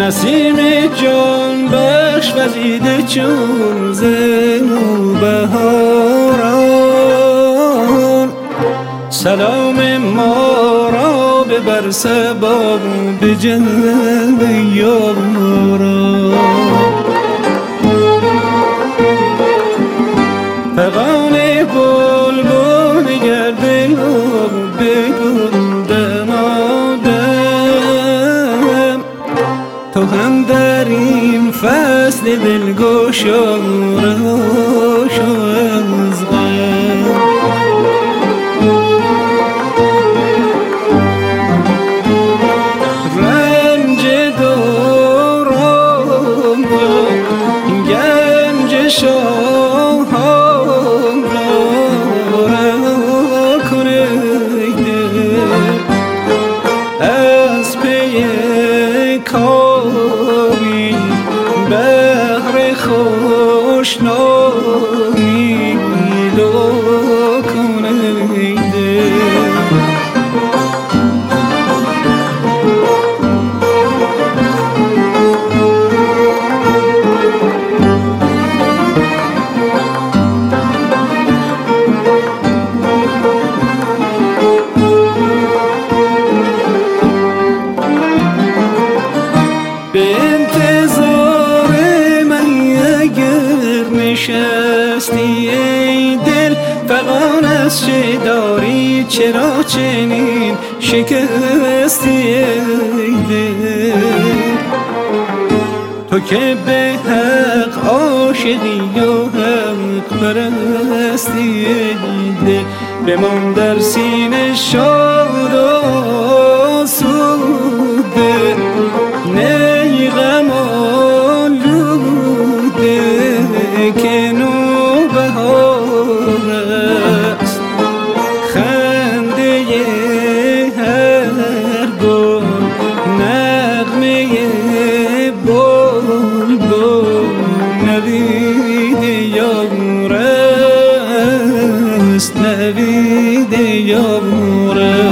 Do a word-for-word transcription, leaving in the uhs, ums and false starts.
نسیم جان بخش وزیده چون زنوبهاران، سلام ما را ببر صبا به جلب یاران. فغان بلبل گرده بگل دمادم، تو هم در این فصل دلگشا روشو از غم. رنج دوران را گنج شاهان را رها کنیده، از پی کاری بهر خوشنامی دو کنیده. به انتظار من اگر نشستی ای دل، فغان از چه داری چرا چنین شکستی ای دل؟ تو که به حق عاشقی و حق پرستی ای دل، بمان در سینه شاد و آسوده، نی غم آلوده که نوبهار است. خنده هر گل نغمه بلبل، نوید یار است نوید یار.